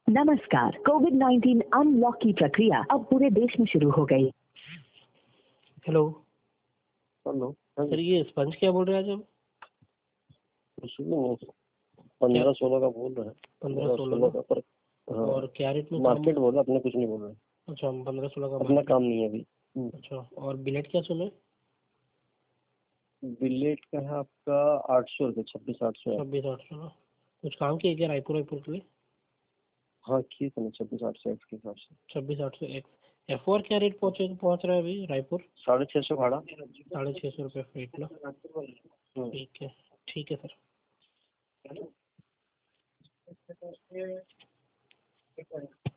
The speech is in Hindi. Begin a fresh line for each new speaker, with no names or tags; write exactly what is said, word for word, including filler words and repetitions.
नमस्कार। कोविड नाइन्टीन अनलॉक की प्रक्रिया अब पूरे देश में शुरू हो गई।
हेलो
हेलो
सर, ये स्पंज क्या बोल रहे हैं आज हम?
कुछ भी नहीं, पंद्रह सोलह का बोल रहे हैं।
पंद्रह सोलह
का पर हाँ,
और क्या रेट में
मार्केट
काम?
बोला, अपने कुछ नहीं बोल रहे।
अच्छा, हम पंद्रह सोलह का
अपना
मार्केट।
काम नहीं है अभी।
अच्छा, और बिलेट क्या सुने?
बिलेट का है आपका आठ सौ रुपये, छब्बीस आठ सौ है।
छब्बीस आठ सौ ना? कुछ काम किया क्या रायपुर रायपुर के लिए?
हाँ ठीक है ना, छब्बीस आठ सौ के हिसाब से।
छब्बीस आठ सौ एक्स एफ और क्या रेट पहुँचे पहुँच रहा है अभी रायपुर?
साढ़े छः सौ भाड़ा।
साढ़े छः सौ रुपये फ्रेट ना?
हम्म।
ठीक है, ठीक है सर।